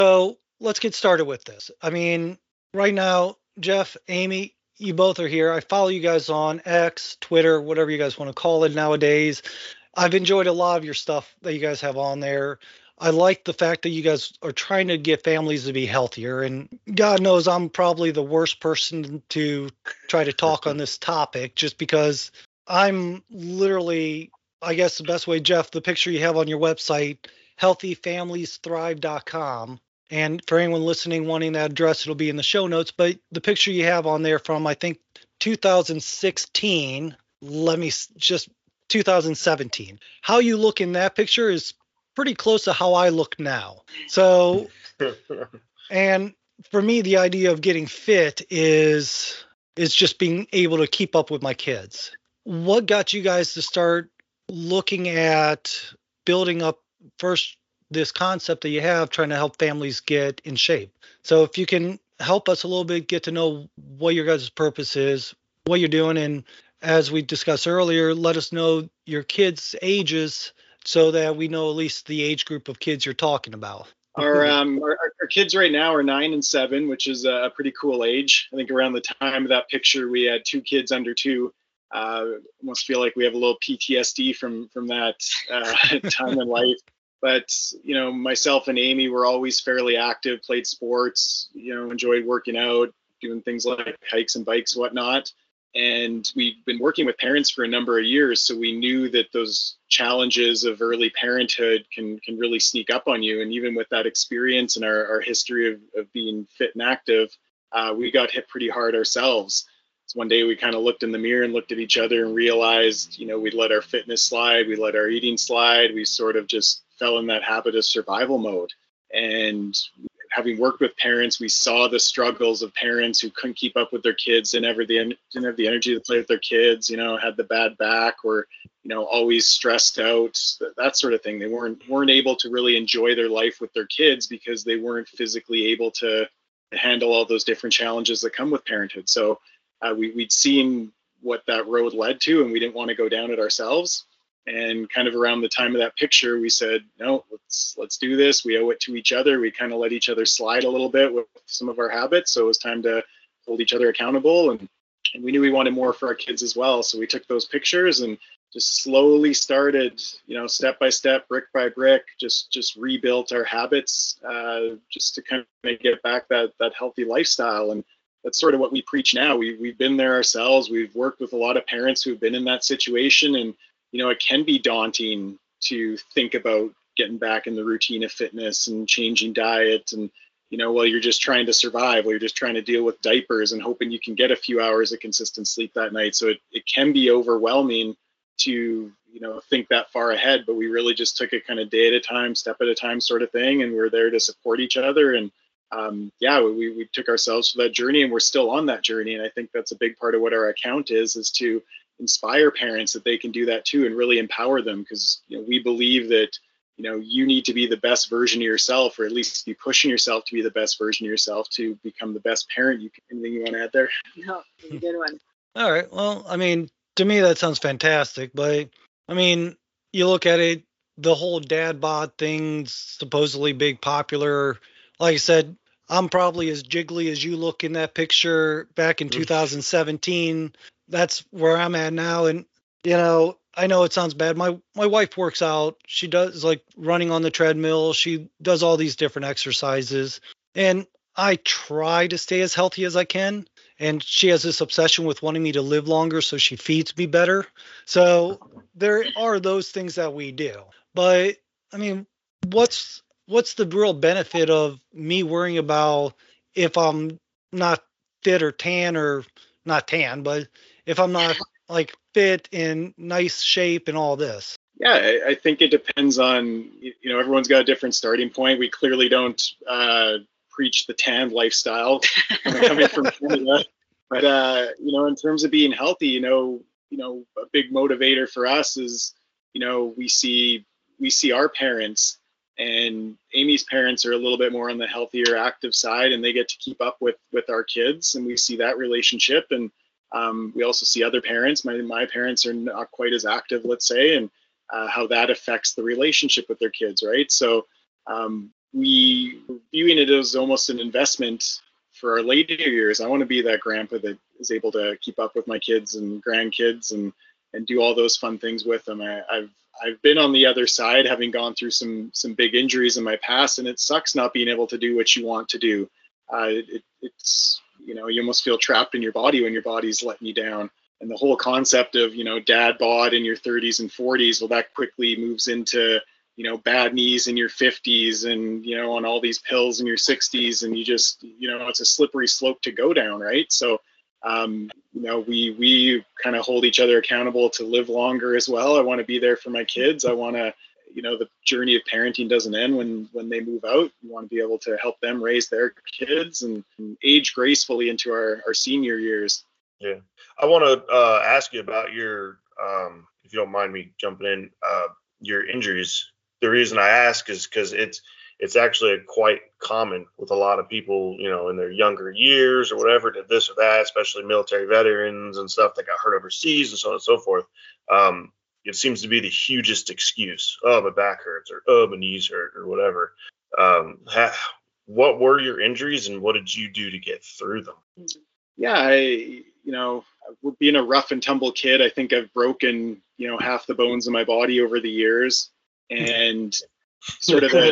So let's get started with this. I mean, right now, Jeff, Amy, you both are here. I follow you guys on X, Twitter, whatever you guys want to call it nowadays. I've enjoyed a lot of your stuff that you guys have on there. I like the fact that you guys are trying to get families to be healthier. And God knows I'm probably the worst person to try to talk on this topic just because I'm literally, I guess the best way, Jeff, the picture you have on your website, healthyfamiliesthrive.com. And for anyone listening wanting that address, it'll be in the show notes. But the picture you have on there from, I think, 2016, let me just 2017. How you look in that picture is pretty close to how I look now. So, and for me, the idea of getting fit is just being able to keep up with my kids. What got you guys to start looking at building up first this concept that you have trying to help families get in shape? So if you can help us a little bit get to know what your guys' purpose is, what you're doing, and as we discussed earlier, let us know your kids' ages so that we know at least the age group of kids you're talking about. Our kids right now are 9 and 7, which is a pretty cool age. I think around the time of that picture, we had 2 kids under 2. Almost feel like we have a little PTSD from that time in life. But, myself and Amy were always fairly active, played sports, enjoyed working out, doing things like hikes and bikes, whatnot. And we've been working with parents for a number of years, so we knew that those challenges of early parenthood can really sneak up on you. And even with that experience and our history of being fit and active, we got hit pretty hard ourselves. So one day we kind of looked in the mirror and looked at each other and realized, we'd let our fitness slide, we let our eating slide, we sort of just fell in that habit of survival mode. And having worked with parents, we saw the struggles of parents who couldn't keep up with their kids, didn't have the energy to play with their kids, had the bad back, or always stressed out, that sort of thing. They weren't able to really enjoy their life with their kids because they weren't physically able to handle all those different challenges that come with parenthood. So we'd seen what that road led to, and we didn't want to go down it ourselves. And kind of around the time of that picture, we said, no, let's do this. We owe it to each other. We kind of let each other slide a little bit with some of our habits. So it was time to hold each other accountable. And we knew we wanted more for our kids as well. So we took those pictures and just slowly started, step by step, brick by brick, just rebuilt our habits, just to kind of get back that healthy lifestyle. And that's sort of what we preach now. We've been there ourselves. We've worked with a lot of parents who've been in that situation, and it can be daunting to think about getting back in the routine of fitness and changing diet. And, while you're just trying to survive, while you're just trying to deal with diapers and hoping you can get a few hours of consistent sleep that night. So it can be overwhelming to, think that far ahead, but we really just took it kind of day at a time, step at a time sort of thing. And we're there to support each other. And we took ourselves for that journey, and we're still on that journey. And I think that's a big part of what our account is to inspire parents that they can do that too, and really empower them, because we believe that you need to be the best version of yourself, or at least be pushing yourself to be the best version of yourself to become the best parent you can. Anything you want to add there? No, it's a good one. All right. Well, I mean, to me that sounds fantastic, but I mean, you look at it, the whole dad bod thing's supposedly big popular. Like I said, I'm probably as jiggly as you look in that picture back in 2017. That's where I'm at now. And, I know it sounds bad. My wife works out. She does like running on the treadmill. She does all these different exercises. And I try to stay as healthy as I can. And she has this obsession with wanting me to live longer, so she feeds me better. So there are those things that we do. But I mean, what's the real benefit of me worrying about if I'm not fit or tan, or not tan, but if I'm not like fit in nice shape and all this? Yeah, I think it depends on, everyone's got a different starting point. We clearly don't preach the tan lifestyle coming from Canada. But, in terms of being healthy, a big motivator for us is, we see our parents, and Amy's parents are a little bit more on the healthier, active side, and they get to keep up with our kids, and we see that relationship. And we also see other parents. My parents are not quite as active, let's say, and how that affects the relationship with their kids, right? So we viewing it as almost an investment for our later years. I want to be that grandpa that is able to keep up with my kids and grandkids and do all those fun things with them. I've been on the other side, having gone through some big injuries in my past, and it sucks not being able to do what you want to do. It's you almost feel trapped in your body when your body's letting you down. And the whole concept of dad bod in your 30s and 40s, well, that quickly moves into bad knees in your 50s and on all these pills in your 60s, and you just it's a slippery slope to go down, right? So we kind of hold each other accountable to live longer as well. I want to be there for my kids. I want to the journey of parenting doesn't end when they move out. We want to be able to help them raise their kids and age gracefully into our senior years. Yeah, I want to ask you about your if you don't mind me jumping in, your injuries. The reason I ask is because it's actually quite common with a lot of people, in their younger years or whatever, did this or that, especially military veterans and stuff that got hurt overseas and so on and so forth. It seems to be the hugest excuse. Oh, my back hurts, or oh, my knees hurt, or whatever. What were your injuries and what did you do to get through them? Yeah, being a rough and tumble kid, I think I've broken, half the bones in my body over the years. And sort of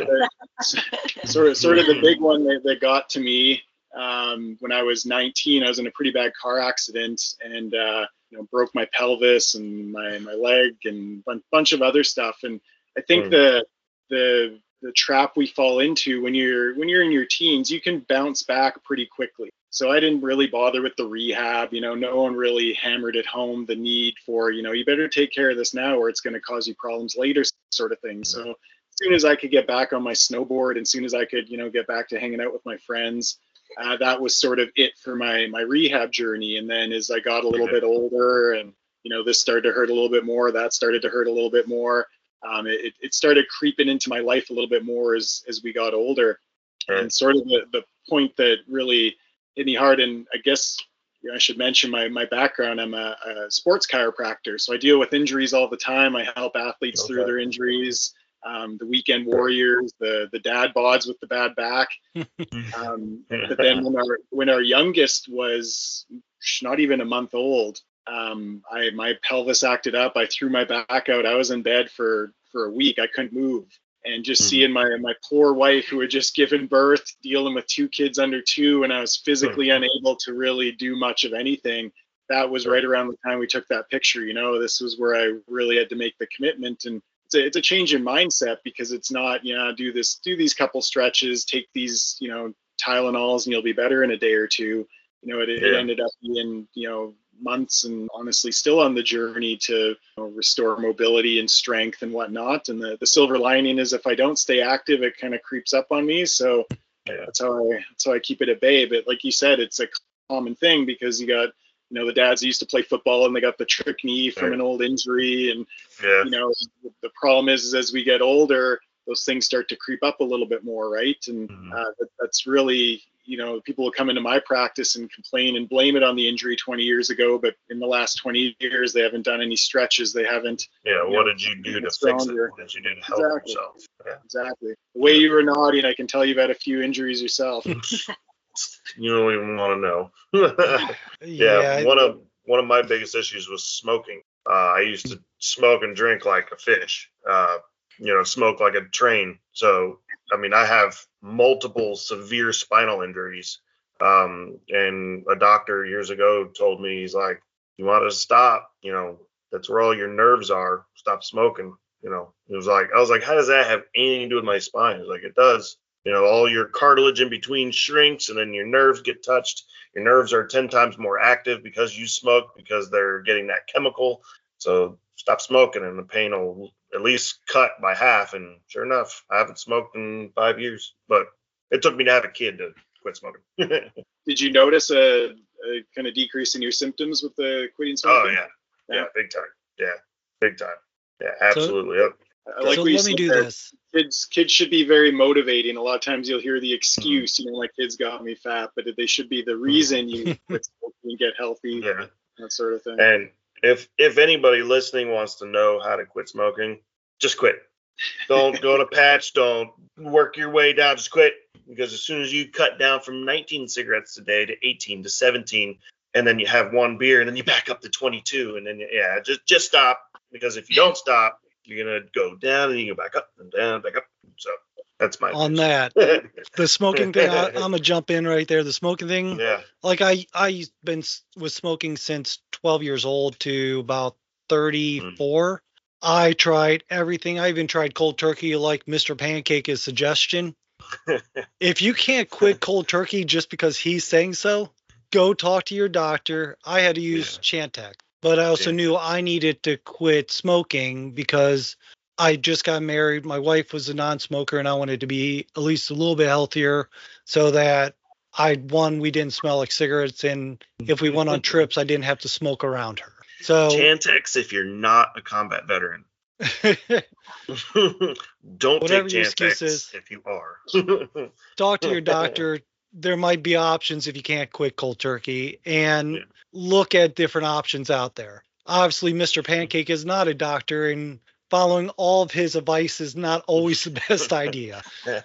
the big one that got to me when I was 19. I was in a pretty bad car accident and broke my pelvis and my leg and a bunch of other stuff. And I think the trap we fall into when you're in your teens, you can bounce back pretty quickly. So I didn't really bother with the rehab. No one really hammered it home the need for, you better take care of this now or it's going to cause you problems later, sort of thing. So as soon as I could get back on my snowboard and as soon as I could, get back to hanging out with my friends, that was sort of it for my rehab journey. And then as I got a little bit older and, this started to hurt a little bit more, that started to hurt a little bit more. It started creeping into my life a little bit more as we got older. And sort of the point that really hit me hard, and I guess I should mention my background. I'm a sports chiropractor, so I deal with injuries all the time. I help athletes through their injuries, the weekend warriors, the dad bods with the bad back. But then when our youngest was not even a month old, my pelvis acted up. I threw my back out. I was in bed for a week. I couldn't move. And just seeing my poor wife who had just given birth, dealing with 2 kids under 2, and I was physically unable to really do much of anything. That was right around the time we took that picture. This was where I really had to make the commitment. And it's a change in mindset because it's not, do these couple stretches, take these, Tylenols and you'll be better in a day or two. It ended up being, months and honestly still on the journey to restore mobility and strength and whatnot. And the silver lining is if I don't stay active, it kind of creeps up on me. So that's how I keep it at bay. But like you said, it's a common thing because you got, the dads used to play football and they got the trick knee from an old injury. And, the problem is as we get older, those things start to creep up a little bit more. Right. And that's really, people will come into my practice and complain and blame it on the injury 20 years ago, but in the last 20 years, they haven't done any stretches. They haven't. Yeah. What did you do to fix it? What did you do to help yourself? Yeah. Exactly. The way you were nodding, I can tell you've had a few injuries yourself. You don't even want to know. One of my biggest issues was smoking. I used to smoke and drink like a fish, smoke like a train. So, I have multiple severe spinal injuries. And a doctor years ago told me, he's like, you want to stop, that's where all your nerves are. Stop smoking. It was like, I was like, how does that have anything to do with my spine? He was like, it does. All your cartilage in between shrinks and then your nerves get touched. Your nerves are 10 times more active because you smoke, because they're getting that chemical. So stop smoking and the pain will at least cut by half. And sure enough, I haven't smoked in 5 years, but it took me to have a kid to quit smoking. Did you notice a kind of decrease in your symptoms with the quitting smoking? Oh, yeah, big time. Yeah, big time. Yeah, absolutely. So let me do this. Kids should be very motivating. A lot of times you'll hear the excuse, my kids got me fat, but they should be the reason you quit smoking and get healthy, that sort of thing. And if anybody listening wants to know how to quit smoking, just quit. Don't go to patch. Don't work your way down. Just quit, because as soon as you cut down from 19 cigarettes a day to 18 to 17, and then you have one beer, and then you back up to 22, and then just stop, because if you don't stop, you're gonna go down and you go back up and down, back up. So that's my on that. The smoking thing, I'm gonna jump in right there. The smoking thing, yeah. Like was smoking since 12 years old to about 34. I tried everything. I even tried cold turkey, like Mr. Pancake's suggestion. If you can't quit cold turkey just because he's saying so, go talk to your doctor. I had to use Chantix, but I also knew I needed to quit smoking because I just got married. My wife was a non-smoker, and I wanted to be at least a little bit healthier so that we didn't smell like cigarettes, and if we went on trips, I didn't have to smoke around her. So Chantix, if you're not a combat veteran. Don't whatever take your excuse Chantix is, if you are. talk to your doctor. There might be options if you can't quit cold turkey, and look at different options out there. Obviously, Mr. Pancake is not a doctor, and following all of his advice is not always the best idea.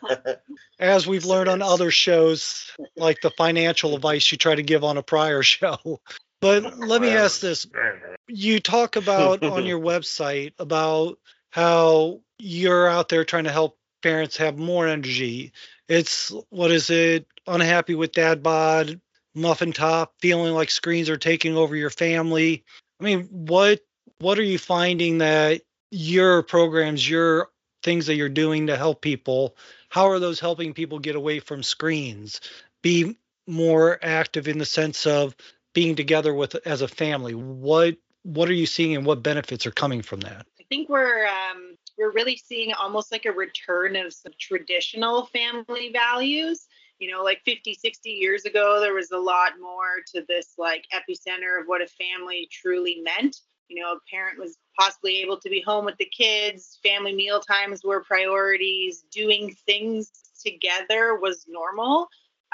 As we've learned on other shows, like the financial advice you try to give on a prior show. But let me ask this. You talk about on your website about how you're out there trying to help parents have more energy. It's, what is it? Unhappy with dad bod, muffin top, feeling like screens are taking over your family. I mean, what are you finding that your programs, your things that you're doing to help people, how are those helping people get away from screens, be more active in the sense of being together as a family? What are you seeing, and what benefits are coming from that? I think we're really seeing almost like a return of some traditional family values. Like 50, 60 years ago, there was a lot more to this like epicenter of what a family truly meant. A parent was possibly able to be home with the kids. Family meal times were priorities. Doing things together was normal.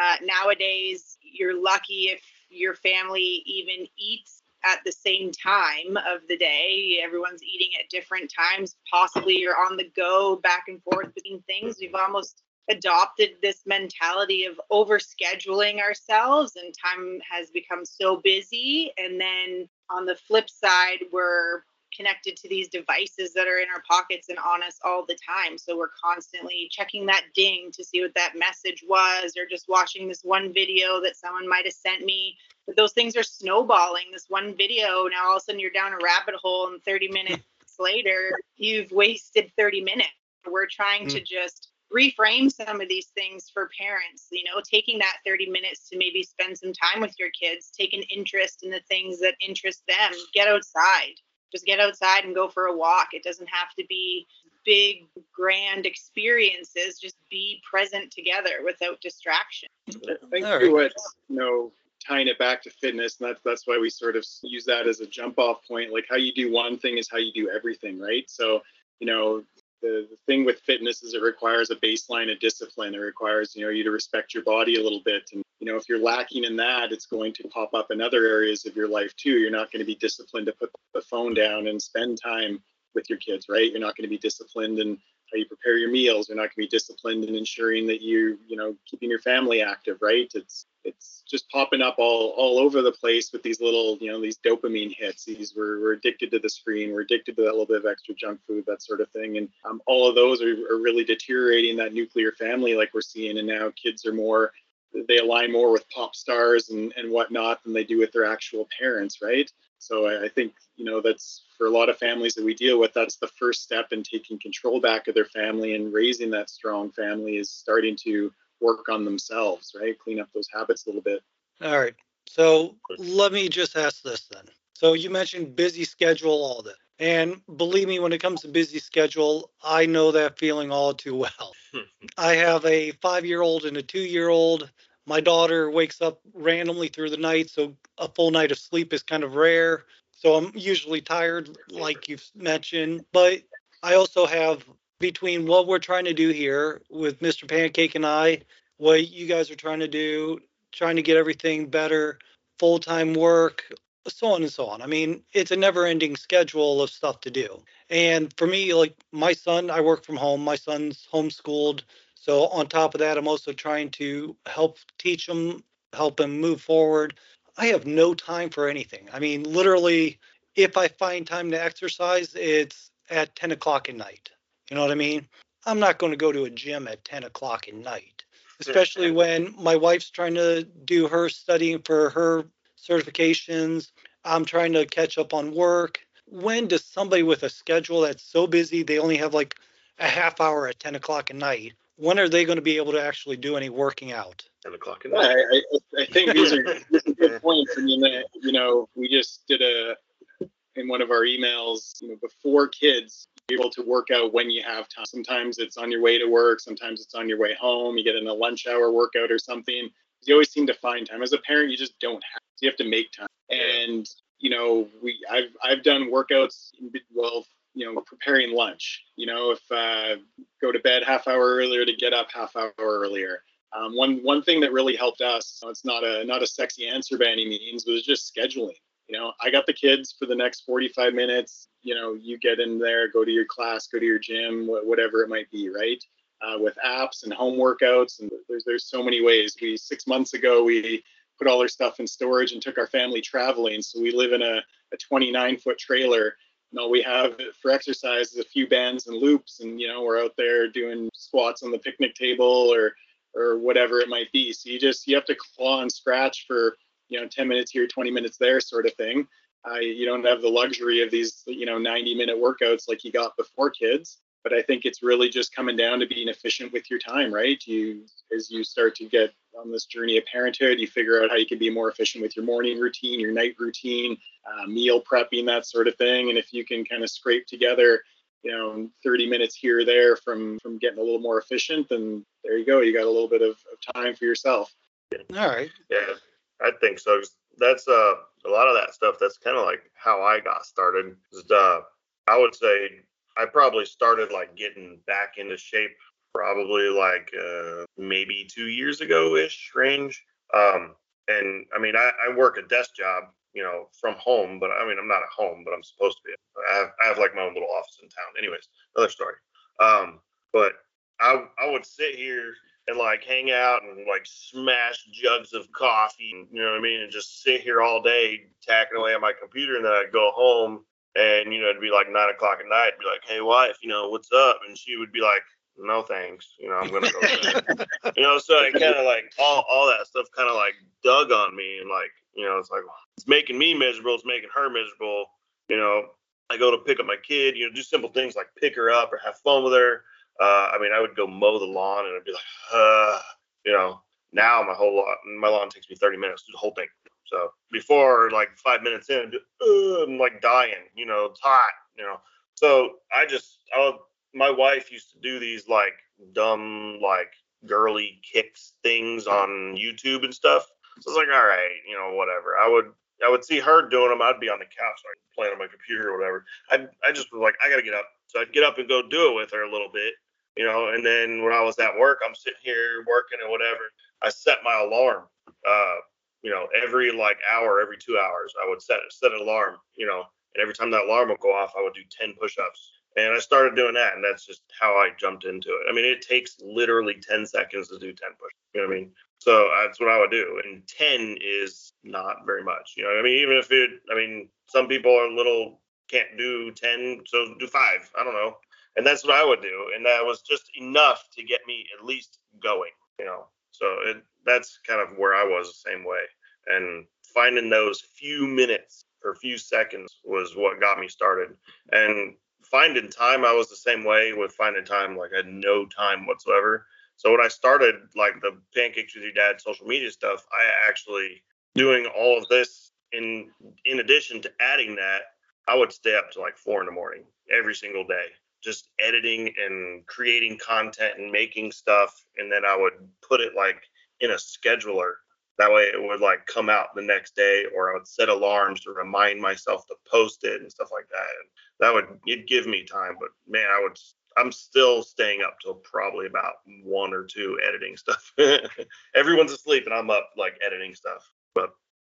Nowadays, you're lucky if your family even eats at the same time of the day. Everyone's eating at different times. Possibly you're on the go back and forth between things. We've almost adopted this mentality of overscheduling ourselves, and time has become so busy. And then on the flip side, we're connected to these devices that are in our pockets and on us all the time. So we're constantly checking that ding to see what that message was, or just watching this one video that someone might have sent me. But those things are snowballing. This one video, now all of a sudden you're down a rabbit hole, and 30 minutes later, you've wasted 30 minutes. We're trying to just reframe some of these things for parents, taking that 30 minutes to maybe spend some time with your kids, take an interest in the things that interest them, get outside. Just get outside and go for a walk. It doesn't have to be big, grand experiences. Just be present together without distraction. I think what's, tying it back to fitness, and that's why we sort of use that as a jump off point. Like, how you do one thing is how you do everything, right? So, the thing with fitness is it requires a baseline of discipline. It requires, you to respect your body a little bit. And, if you're lacking in that, it's going to pop up in other areas of your life too. You're not going to be disciplined to put the phone down and spend time with your kids, right? You're not going to be disciplined in how you prepare your meals. You're not going to be disciplined in ensuring that keeping your family active, right? It's just popping up all over the place with these little, these dopamine hits. We're addicted to the screen. We're addicted to that little bit of extra junk food, that sort of thing. And all of those are really deteriorating that nuclear family like we're seeing. And now kids are they align more with pop stars and whatnot than they do with their actual parents, right? So I think, that's for a lot of families that we deal with, that's the first step in taking control back of their family and raising that strong family, is starting to work on themselves, right? Clean up those habits a little bit. All right. So let me just ask this then. So you mentioned busy schedule, all that. And believe me, when it comes to busy schedule, I know that feeling all too well. I have a 5-year-old and a 2-year-old. My daughter wakes up randomly through the night, so a full night of sleep is kind of rare. So I'm usually tired, like you've mentioned. But I also have, between what we're trying to do here with Mr. Pancake and I, what you guys are trying to do, trying to get everything better, full-time work, so on and so on. I mean, it's a never ending schedule of stuff to do. And for me, like my son, I work from home. My son's homeschooled. So on top of that, I'm also trying to help teach him, help him move forward. I have no time for anything. I mean, literally, if I find time to exercise, it's at 10 o'clock at night. You know what I mean? I'm not going to go to a gym at 10 o'clock at night, especially when my wife's trying to do her studying for her certifications. I'm trying to catch up on work. When does somebody with a schedule that's so busy they only have like a half hour at 10 o'clock at night? When are they going to be able to actually do any working out? 10 o'clock at night. I think these are good points. I mean, we just did in one of our emails, before kids, be able to work out when you have time. Sometimes it's on your way to work. Sometimes it's on your way home. You get in a lunch hour workout or something. You always seem to find time. As a parent, you just don't have. So you have to make time. And I've done workouts preparing lunch. If go to bed half hour earlier to get up half hour earlier. One thing that really helped us, it's not a sexy answer by any means, but it's just scheduling. I got the kids for the next 45 minutes. You get in there, go to your class, go to your gym, whatever it might be, right? With apps and home workouts, and there's so many ways. 6 months ago, we put all our stuff in storage and took our family traveling. So we live in a 29-foot trailer, and all we have for exercise is a few bands and loops, and we're out there doing squats on the picnic table or whatever it might be. So you have to claw and scratch for 10 minutes here, 20 minutes there sort of thing. You don't have the luxury of these 90-minute workouts like you got before kids. But I think it's really just coming down to being efficient with your time, right? As you start to get on this journey of parenthood, you figure out how you can be more efficient with your morning routine, your night routine, meal prepping, that sort of thing. And if you can kind of scrape together 30 minutes here or there from getting a little more efficient, then there you go. You got a little bit of time for yourself. All right. Yeah, I think so. That's a lot of that stuff. That's kind of like how I got started. I would say I probably started like getting back into shape probably like maybe 2 years ago-ish range. And I mean, I work a desk job, from home, but I mean, I'm not at home, but I'm supposed to be. I have like my own little office in town. Anyways, another story. But I would sit here and like hang out and like smash jugs of coffee, and, you know what I mean, and just sit here all day tacking away at my computer, and then I'd go home and it'd be like 9 o'clock at night, be like, "Hey wife, what's up?" And she would be like, "No thanks, I'm gonna go to bed." So it kind of like all that stuff kind of like dug on me, and like, it's like it's making me miserable, it's making her miserable. I go to pick up my kid, do simple things like pick her up or have fun with her. I mean, I would go mow the lawn, and I'd be like, now my lawn takes me 30 minutes to do the whole thing. So before, like 5 minutes in, I'm like dying, it's hot, So my wife used to do these like dumb, like girly kicks things on YouTube and stuff. So I was like, all right, whatever. I would see her doing them. I'd be on the couch, like playing on my computer or whatever. I just was like, I gotta get up. So I'd get up and go do it with her a little bit. And then when I was at work, I'm sitting here working or whatever. I set my alarm, every like hour, every 2 hours, I would set an alarm, and every time that alarm would go off, I would do 10 push-ups. And I started doing that, and that's just how I jumped into it. I mean, it takes literally 10 seconds to do 10 push-ups. You know what I mean? So that's what I would do. And 10 is not very much. I mean, even if some people can't do 10, so do 5. I don't know. And that's what I would do. And that was just enough to get me at least going, So that's kind of where I was the same way. And finding those few minutes or few seconds was what got me started. And finding time, I was the same way with finding time. Like I had no time whatsoever. So when I started like the Pancakes with Your Dad social media stuff, I actually doing all of this in addition to adding that, I would stay up to like 4 a.m. every single day, just editing and creating content and making stuff. And then I would put it like in a scheduler. That way it would like come out the next day, or I would set alarms to remind myself to post it and stuff like that. And it'd give me time, but man, I'm still staying up till probably about 1 or 2 editing stuff. Everyone's asleep and I'm up like editing stuff. But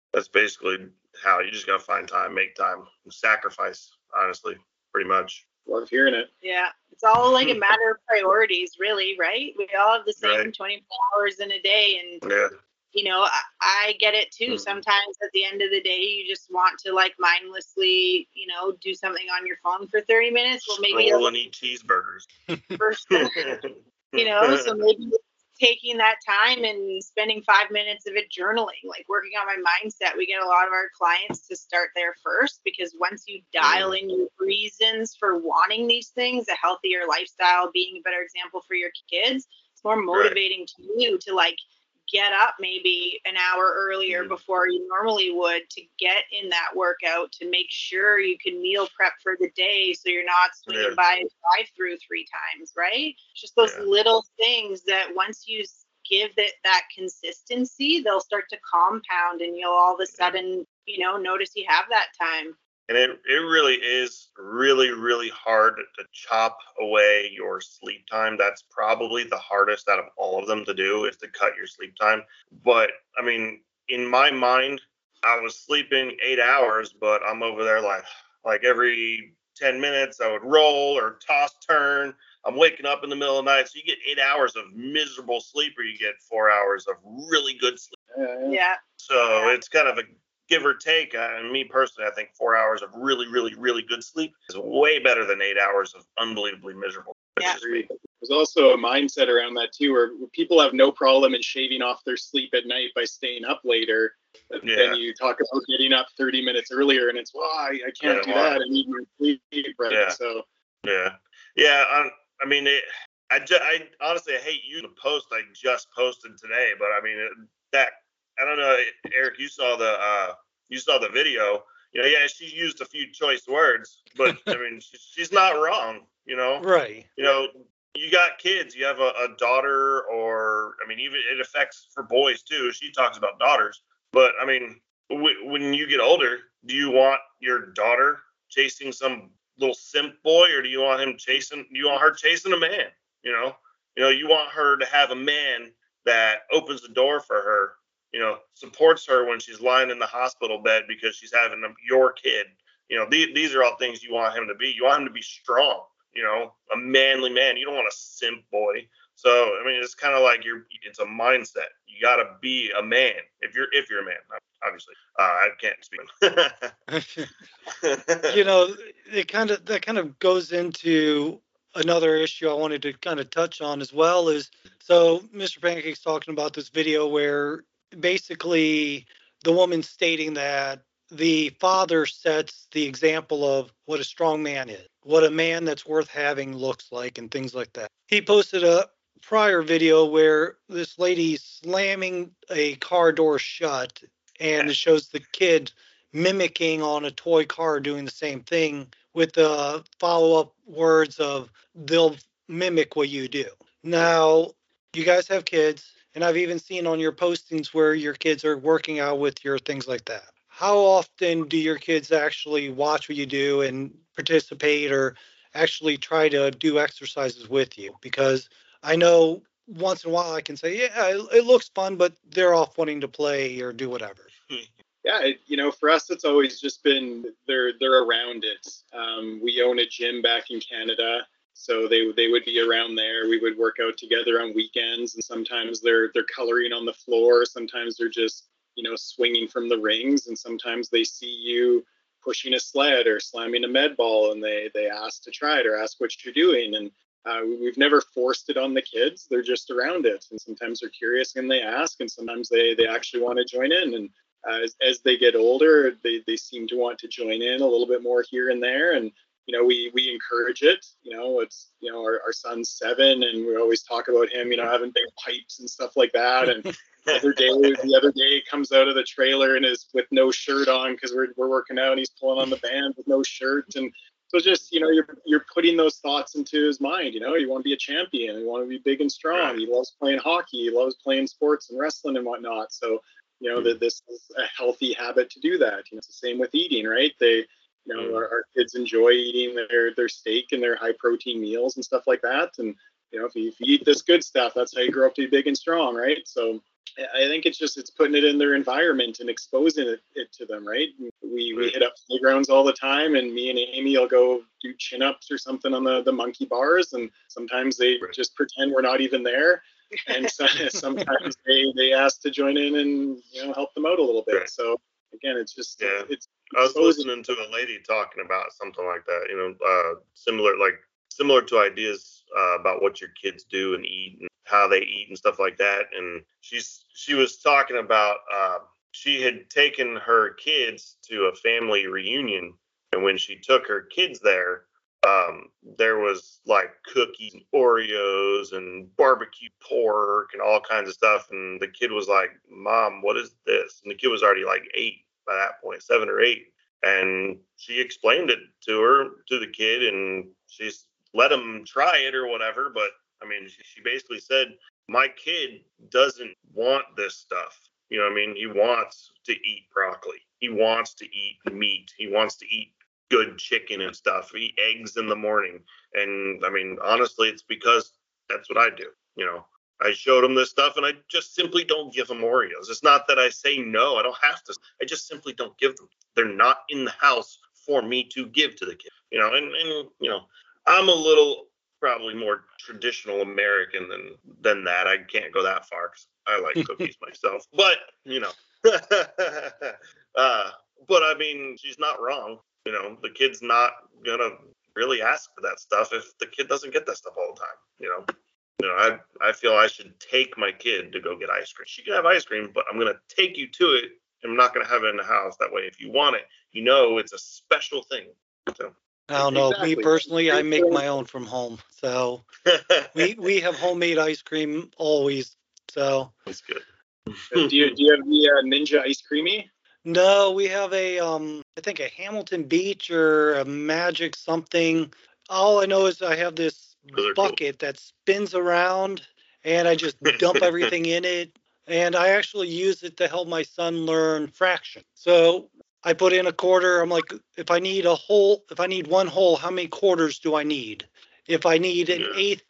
that's basically how you just got to find time, make time, sacrifice, honestly, pretty much. Love hearing it. Yeah, it's all like a matter of priorities, really, right? We all have the same Right. 24 hours in a day, and Yeah. you know, I get it too. Sometimes at the end of the day, you just want to like mindlessly, you know, do something on your phone for 30 minutes. Well, maybe Roll and eat cheeseburgers. For sure. You know, so maybe taking that time and spending 5 minutes of it journaling, like working on my mindset. We get a lot of our clients to start there first, because once you dial in your reasons for wanting these things, a healthier lifestyle, being a better example for your kids, it's more motivating to you to like get up maybe an hour earlier before you normally would to get in that workout, to make sure you can meal prep for the day so you're not swinging by drive-through 3 times, right? Just those little things that once you give it that consistency, they'll start to compound, and you'll all of a sudden, you know, notice you have that time. And it really is really, really hard to chop away your sleep time. That's probably the hardest out of all of them to do, is to cut your sleep time. But, I mean, in my mind, I was sleeping 8 hours, but I'm over there like every 10 minutes I would roll or toss, turn. I'm waking up in the middle of the night. So you get 8 hours of miserable sleep, or you get 4 hours of really good sleep. Yeah. So it's kind of a give or take. Me personally, I think 4 hours of really, really, really good sleep is way better than 8 hours of unbelievably miserable. Yeah. There's also a mindset around that too, where people have no problem in shaving off their sleep at night by staying up later. But then you talk about getting up 30 minutes earlier, and it's, well, I can't do that. I need my sleep, right? So I mean, I honestly, I hate using the post I just posted today, but I mean I don't know, Eric, you saw the video. You know, she used a few choice words, but I mean, she's not wrong. You know, right? You know, you got kids. You have a daughter, or I mean, even it affects for boys too. She talks about daughters, but I mean, when you get older, do you want your daughter chasing some little simp boy, or do you want her chasing a man? You know, you want her to have a man that opens the door for her, you know, supports her when she's lying in the hospital bed because she's having your kid. You know, these are all things you want him to be. You want him to be strong, you know, a manly man. You don't want a simp boy. So, I mean, it's kind of like it's a mindset. You got to be a man if you're a man, obviously. I can't speak. You know, that kind of goes into another issue I wanted to kind of touch on as well. Is so Mr. Pancake's talking about this video where basically the woman stating that the father sets the example of what a strong man is, what a man that's worth having looks like, and things like that. He posted a prior video where this lady's slamming a car door shut, and it shows the kid mimicking on a toy car doing the same thing, with the follow-up words of, they'll mimic what you do. Now, you guys have kids, and I've even seen on your postings where your kids are working out with your things like that. How often do your kids actually watch what you do and participate, or actually try to do exercises with you? Because I know once in a while I can say, yeah, it looks fun, but they're off wanting to play or do whatever. Yeah, you know, for us, it's always just been they're around it. We own a gym back in Canada, so they would be around there. We would work out together on weekends, and sometimes they're coloring on the floor. Sometimes they're just, you know, swinging from the rings, and sometimes they see you pushing a sled or slamming a med ball, and they ask to try it or ask what you're doing. And we've never forced it on the kids. They're just around it, and sometimes they're curious and they ask, and sometimes they actually want to join in. And as they get older, they seem to want to join in a little bit more here and there. And, you know, we encourage it. You know, it's, you know, our son's 7, and we always talk about him, you know, having big pipes and stuff like that. And the other day he comes out of the trailer and is with no shirt on because we're working out, and he's pulling on the band with no shirt. And so just, you know, you're putting those thoughts into his mind. You know, you want to be a champion, you want to be big and strong. He loves playing hockey, he loves playing sports and wrestling and whatnot. So, you know, that this is a healthy habit to do that. You know, it's the same with eating, right? They, you know, our kids enjoy eating their steak and their high protein meals and stuff like that. And, you know, if you eat this good stuff, that's how you grow up to be big and strong, right? So I think it's putting it in their environment and exposing it to them, right? We hit up playgrounds all the time, and me and Amy will go do chin-ups or something on the monkey bars, and sometimes they just pretend we're not even there, and so, sometimes they ask to join in and help them out a little bit. So again, it's just it's. I was listening to a lady talking about something like that, similar to ideas about what your kids do and eat and how they eat and stuff like that. And she was talking about she had taken her kids to a family reunion, and when she took her kids there was like cookies and Oreos and barbecue pork and all kinds of stuff. And the kid was like, "Mom, what is this?" And the kid was already like 8 by that point, 7 or 8. And she explained it to the kid, and she's let him try it or whatever. But I mean, she basically said, my kid doesn't want this stuff. You know what I mean? He wants to eat broccoli. He wants to eat meat. He wants to eat good chicken and stuff. Eat eggs in the morning. And I mean, honestly, it's because that's what I do. I showed him this stuff, and I just simply don't give him Oreos. It's not that I say no, I don't have to. I just simply don't give them. They're not in the house for me to give to the kid. And I'm a little probably more traditional American than that. I can't go that far because I like cookies myself. But but I mean, she's not wrong. The kid's not gonna really ask for that stuff if the kid doesn't get that stuff all the time. I feel I should take my kid to go get ice cream. She can have ice cream, but I'm going to take you to it. I'm not going to have it in the house. That way, if you want it, it's a special thing. So, I don't know. Exactly. Me personally, I make my own from home. So we have homemade ice cream always. So that's good. Do you have the Ninja Ice Creamy? No, we have I think a Hamilton Beach or a Magic something. All I know is I have this bucket that spins around, and I just dump everything in it. And I actually use it to help my son learn fraction. So I put in a quarter. I'm like, if I need one whole, how many quarters do I need? If I need an eighth,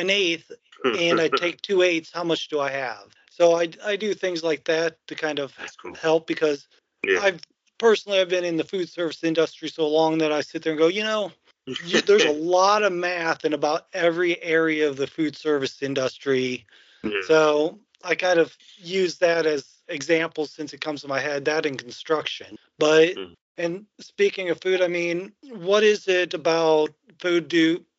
and I take 2/8, how much do I have? So I do things like that to kind of help, because I've been in the food service industry so long that I sit there and go, there's a lot of math in about every area of the food service industry. Yeah. So I kind of use that as examples since it comes to my head, that in construction. But, and speaking of food, I mean, what is it about food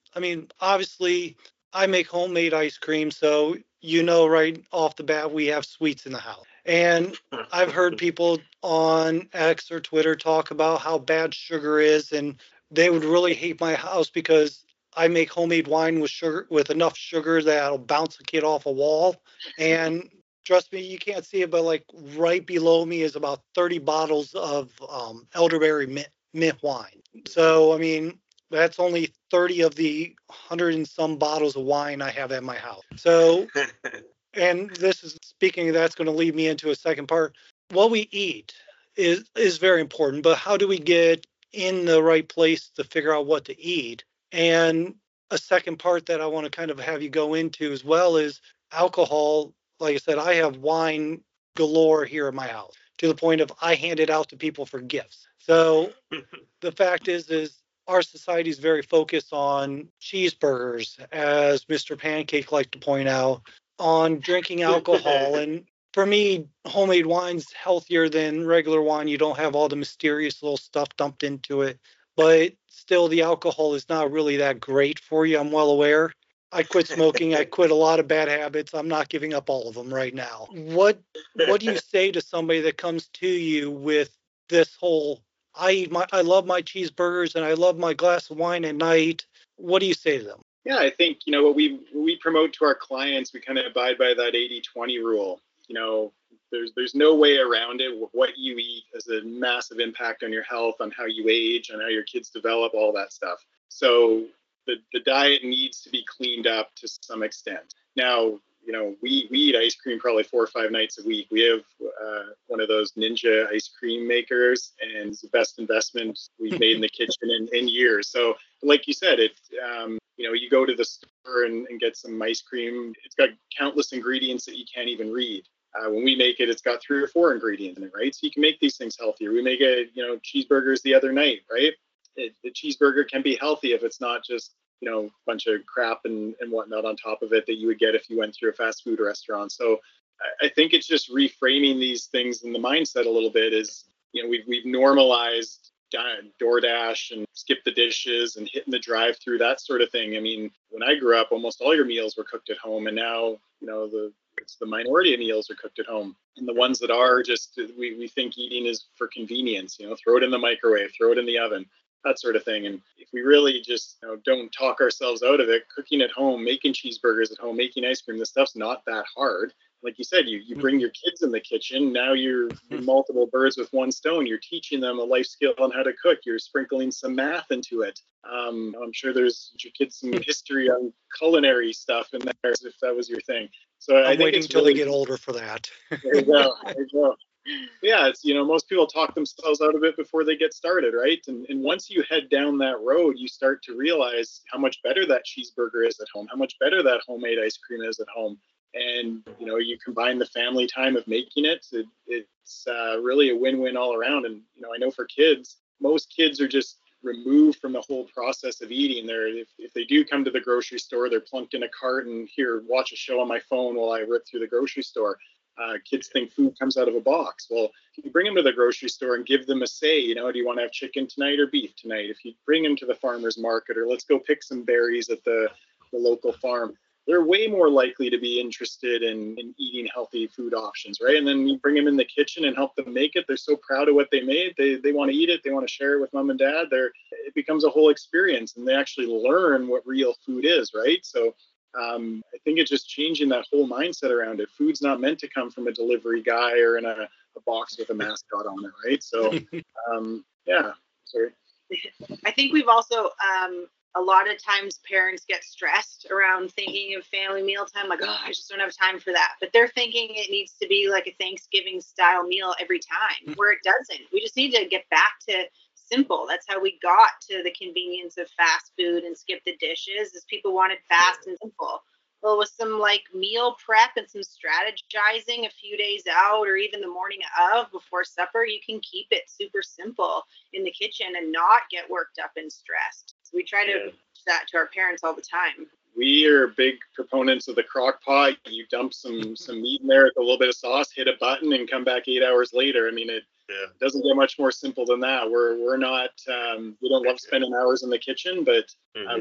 obviously I make homemade ice cream, so right off the bat, we have sweets in the house. And I've heard people on X or Twitter talk about how bad sugar is, and they would really hate my house because I make homemade wine with enough sugar that'll bounce a kid off a wall. And trust me, you can't see it, but like right below me is about 30 bottles of elderberry mint wine. So, I mean, that's only 30 of the 100 and some bottles of wine I have at my house. So, and this is speaking, that's going to lead me into a second part. What we eat is very important, but how do we get in the right place to figure out what to eat? And a second part that I want to kind of have you go into as well is alcohol. Like I said, I have wine galore here at my house, to the point of I hand it out to people for gifts. So the fact is our society is very focused on cheeseburgers, as Mr. Pancake liked to point out, on drinking alcohol. And for me, homemade wine's healthier than regular wine. You don't have all the mysterious little stuff dumped into it. But still, the alcohol is not really that great for you. I'm well aware. I quit smoking. I quit a lot of bad habits. I'm not giving up all of them right now. What do you say to somebody that comes to you with this whole, I love my cheeseburgers and I love my glass of wine at night? What do you say to them? Yeah, I think, what we promote to our clients, we kind of abide by that 80-20 rule. There's no way around it. What you eat has a massive impact on your health, on how you age, on how your kids develop, all that stuff. So the diet needs to be cleaned up to some extent. Now, we eat ice cream probably 4 or 5 nights a week. We have one of those Ninja ice cream makers, and it's the best investment we've made in the kitchen in years. So like you said, you go to the store and get some ice cream. It's got countless ingredients that you can't even read. When we make it, it's got 3 or 4 ingredients in it, right? So you can make these things healthier. We make cheeseburgers the other night, right? The cheeseburger can be healthy if it's not just, a bunch of crap and whatnot on top of it that you would get if you went through a fast food restaurant. So I think it's just reframing these things in the mindset a little bit. Is, we've normalized DoorDash and skip the dishes and hitting the drive-through, that sort of thing. I mean, when I grew up, almost all your meals were cooked at home, and now, it's the minority of meals are cooked at home. And the ones that are just, we think eating is for convenience, throw it in the microwave, throw it in the oven, that sort of thing. And if we really just don't talk ourselves out of it, cooking at home, making cheeseburgers at home, making ice cream, this stuff's not that hard. Like you said, you bring your kids in the kitchen. Now you're multiple birds with one stone. You're teaching them a life skill on how to cook. You're sprinkling some math into it. I'm sure there's your kids some history on culinary stuff in there, if that was your thing. So I think waiting until they get older for that. There you go. There you go. Yeah, it's, most people talk themselves out of it before they get started, right? And once you head down that road, you start to realize how much better that cheeseburger is at home, how much better that homemade ice cream is at home. And, you combine the family time of making it, it's really a win-win all around. And, I know for kids, most kids are just removed from the whole process of eating. If they do come to the grocery store, they're plunked in a cart and here, watch a show on my phone while I rip through the grocery store. Kids think food comes out of a box. Well, if you bring them to the grocery store and give them a say, do you want to have chicken tonight or beef tonight? If you bring them to the farmer's market, or let's go pick some berries at the local farm, they're way more likely to be interested in eating healthy food options, right? And then you bring them in the kitchen and help them make it. They're so proud of what they made. They want to eat it. They want to share it with mom and dad. It becomes a whole experience, and they actually learn what real food is, right? So I think it's just changing that whole mindset around it. Food's not meant to come from a delivery guy or in a box with a mascot on it, right? So, yeah. Sorry. I think we've also, a lot of times parents get stressed around thinking of family mealtime, like, oh, I just don't have time for that. But they're thinking it needs to be like a Thanksgiving style meal every time, where it doesn't. We just need to get back to simple. That's how we got to the convenience of fast food and skip the dishes, is people wanted fast and simple. Well, with some like meal prep and some strategizing a few days out or even the morning of before supper, you can keep it super simple in the kitchen and not get worked up and stressed. So we try to teach that to our parents all the time. We are big proponents of the crock pot. You dump some meat in there with a little bit of sauce, hit a button, and come back 8 hours later. I mean, it doesn't get much more simple than that. We're not, we don't love spending hours in the kitchen, but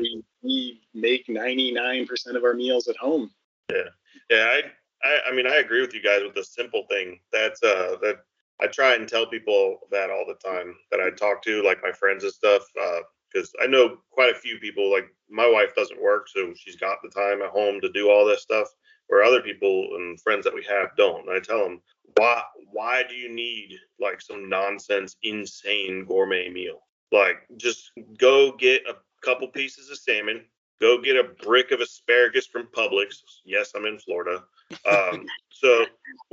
we make 99% of our meals at home. Yeah. I mean, I agree with you guys with the simple thing. That's that I try and tell people that all the time that I talk to, like my friends and stuff. Because I know quite a few people, like my wife doesn't work, so she's got the time at home to do all this stuff, where other people and friends that we have don't. And I tell them, why do you need like some nonsense, insane gourmet meal? Like, just go get a couple pieces of salmon, go get a brick of asparagus from Publix. Yes, I'm in Florida. So,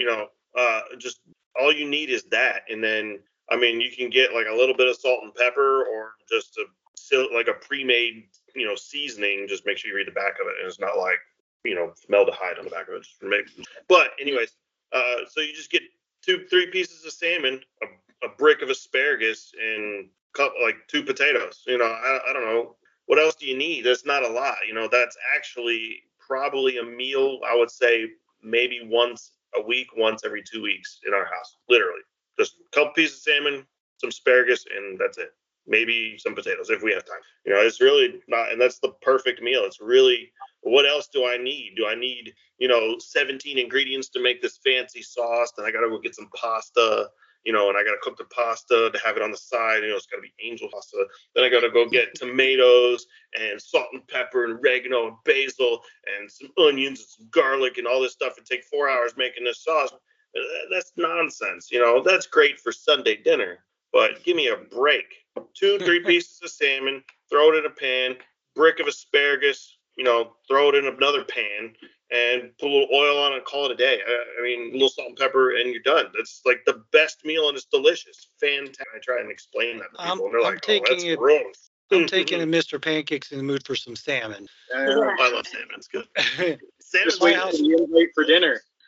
just all you need is that. And then, I mean, you can get like a little bit of salt and pepper, or just like a pre-made, seasoning. Just make sure you read the back of it, and it's not like, formaldehyde on the back of it. But anyways, so you just get 2-3 pieces of salmon, a brick of asparagus, and like 2 potatoes. I don't know, what else do you need? That's not a lot. That's actually probably a meal, I would say maybe once a week, once every 2 weeks in our house. Literally, just a couple pieces of salmon, some asparagus, and that's it. Maybe some potatoes if we have time. It's really not, and that's the perfect meal. It's really, what else do I need? Do I need, 17 ingredients to make this fancy sauce? Then I got to go get some pasta, and I got to cook the pasta to have it on the side. It's got to be angel pasta. Then I got to go get tomatoes and salt and pepper and oregano and basil and some onions and some garlic and all this stuff, and take 4 hours making this sauce. That's nonsense. That's great for Sunday dinner, but give me a break. 2-3 pieces of salmon, throw it in a pan, brick of asparagus, throw it in another pan, and put a little oil on it and call it a day. I mean, a little salt and pepper, and you're done. That's like the best meal, and it's delicious. Fantastic. I try and explain that to people, and they're like, oh, that's gross. I'm taking a Mr. Pancakes in the mood for some salmon. I love salmon. It's good. Salmon's wait for dinner.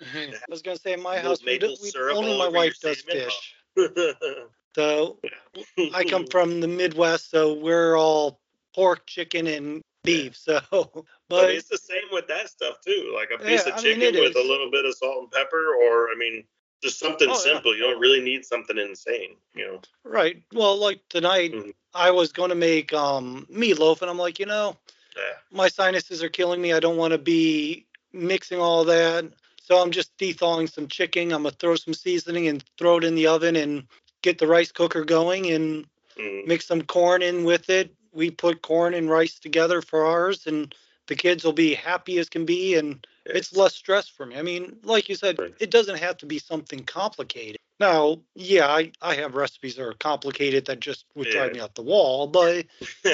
I was gonna say in my Little house, maple syrup only all my over wife your does salmon. fish. So I come from the Midwest, so we're all pork, chicken, and beef. So, I mean, but it's the same with that stuff too. Like a piece yeah, of I mean chicken it with is. a little bit of salt and pepper, or I mean, just something Oh yeah, simple. You don't really need something insane, you know. right. Well, like tonight, Mhm. I was gonna make meatloaf, and I'm like, Yeah, my sinuses are killing me. I don't want to be mixing all that. So I'm just thawing some chicken. I'm gonna throw some seasoning and throw it in the oven and get the rice cooker going and mm, mix some corn in with it. We put corn and rice together for ours, and the kids will be happy as can be, and it's yes, less stress for me. I mean, like you said, right. it doesn't have to be something complicated. Now, yeah, I have recipes that are complicated that just would drive Yeah, me out the wall, but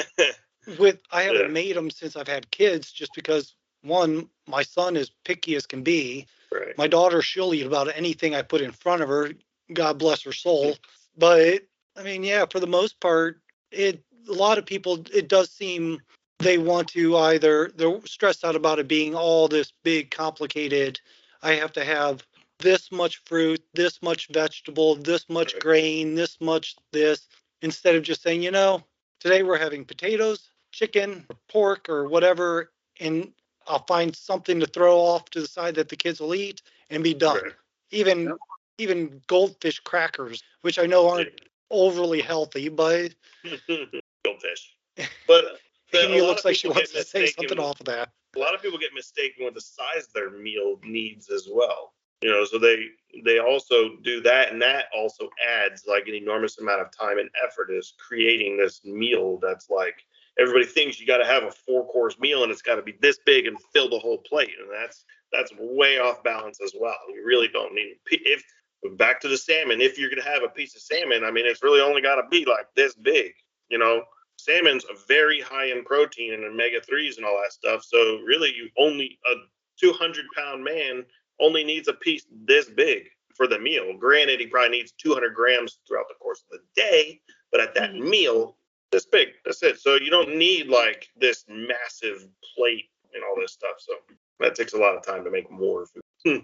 I haven't yeah, made them since I've had kids just because one, my son is picky as can be. right, My daughter, she'll eat about anything I put in front of her. God bless her soul. But I mean, yeah, for the most part, a lot of people, it does seem they want to either they're stressed out about it being all this big complicated. I have to have this much fruit, this much vegetable, this much right, grain, this much this, instead of just saying, today we're having potatoes, chicken, pork, or whatever, and I'll find something to throw off to the side that the kids will eat and be done. right. Even Yep. even goldfish crackers, which I know aren't overly healthy, but Goldfish. But a Amy lot looks of like she people get wants to say something mistaken. off of that. A lot of people get mistaken with the size of their meal needs as well. You know, so they also do that, and that also adds like an enormous amount of time and effort is creating this meal that's like everybody thinks you got to have a 4 course meal and it's got to be this big and fill the whole plate, and that's way off balance as well. You really don't need if back to the salmon. If you're gonna have a piece of salmon, I mean, it's really only got to be like this big. You know, salmon's very high in protein and omega-3s and all that stuff. So really, you only a 200-pound man only needs a piece this big for the meal. Granted, he probably needs 200 grams throughout the course of the day, but at that meal, this big. That's it. So you don't need like this massive plate and all this stuff. So that takes a lot of time to make more food.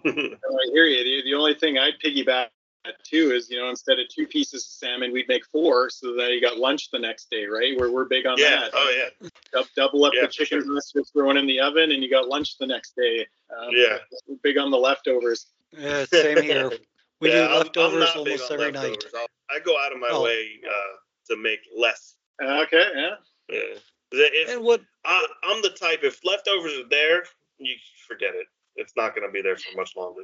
I hear you. The only thing I'd piggyback too is, instead of 2 pieces of salmon, we'd make 4, so that you got lunch the next day, right? We're big on Yeah. that. Oh yeah. Double up Yeah, the for chicken sure. breast, just throw one in the oven, and you got lunch the next day. Yeah. We're big on the leftovers. Yeah, same here. We do Yeah, I'm leftovers not big almost on every night. leftovers. I go out of my Oh, way to make less. Okay, yeah. Yeah. If and what? I'm the type, if leftovers are there, you forget it. It's not going to be there for much longer.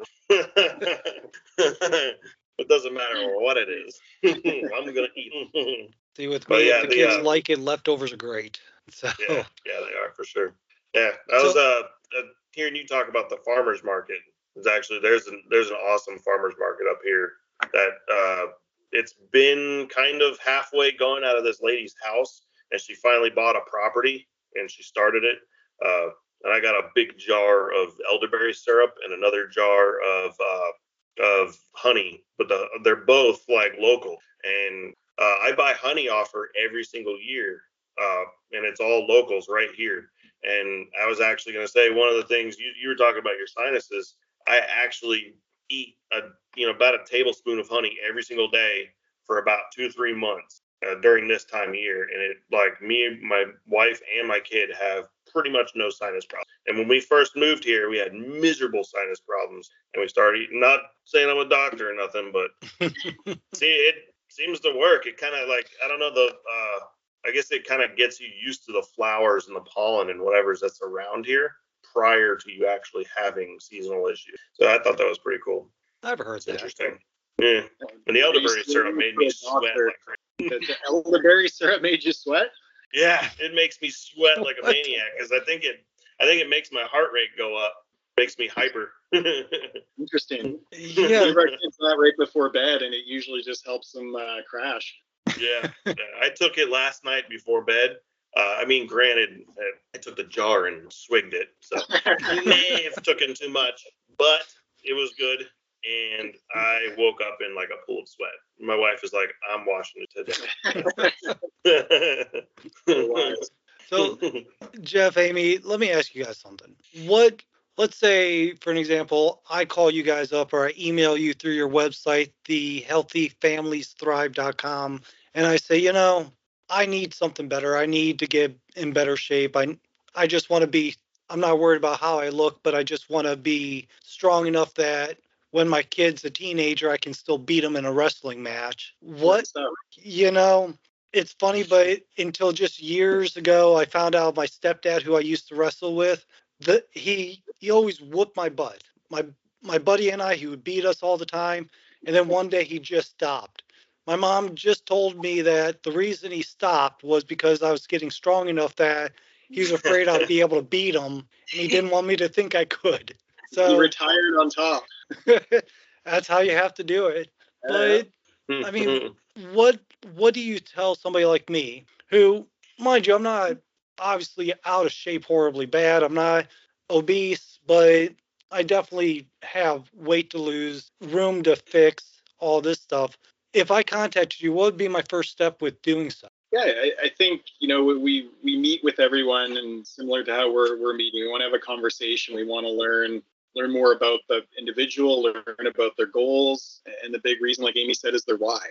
It doesn't matter what it is. I'm going to eat. See, with But me, if yeah, the kids like it, leftovers are great. So, yeah, they are for sure. Yeah, I was so hearing you talk about the farmers market. It's actually there's an awesome farmers market up here that it's been kind of halfway going out of this lady's house, and she finally bought a property and she started it. And I got a big jar of elderberry syrup and another jar of honey, but they're both like local. And I buy honey off her every single year, and it's all locals right here. And I was actually going to say one of the things you were talking about your sinuses. I actually eat about a tablespoon of honey every single day for about 2-3 months during this time of year, and it like me, my wife, and my kid have pretty much no sinus problems. And when we first moved here, we had miserable sinus problems, and we started eating. Not saying I'm a doctor or nothing, but see, it seems to work. It kind of like I don't know I guess it kind of gets you used to the flowers and the pollen and whatever's that's around here prior to you actually having seasonal issues. So I thought that was pretty cool. I've heard It's that. interesting. Yeah. And the elderberry syrup made me sweat like crazy. The elderberry syrup made you sweat? Yeah, it makes me sweat like a What? maniac because I think it makes my heart rate go up, makes me hyper. Interesting. Yeah, We give our kids that right before bed, and it usually just helps them crash. Yeah, I took it last night before bed. Granted, I took the jar and swigged it, so may have taken too much, but it was good. And I woke up in like a pool of sweat. My wife is like, "I'm washing it today." So, Jeff, Amy, let me ask you guys something. What, let's say, for an example, I call you guys up or I email you through your website, thehealthyfamiliesthrive.com, and I say, I need something better. I need to get in better shape. I just want to be, I'm not worried about how I look, but I just want to be strong enough that when my kid's a teenager, I can still beat him in a wrestling match. What, you know, it's funny, but until just years ago, I found out my stepdad, who I used to wrestle with, he always whooped my butt. My buddy and I, he would beat us all the time, and then one day he just stopped. My mom just told me that the reason he stopped was because I was getting strong enough that he was afraid I'd be able to beat him, and he didn't want me to think I could. So he retired on top. That's how you have to do it. But I mean, what do you tell somebody like me who, mind you, I'm not obviously out of shape horribly bad. I'm not obese, but I definitely have weight to lose, room to fix, all this stuff. If I contacted you, what would be my first step with doing so? Yeah, I think we meet with everyone, and similar to how we're meeting, we want to have a conversation. We want to learn more about the individual, learn about their goals, and the big reason, like Amy said, is their why.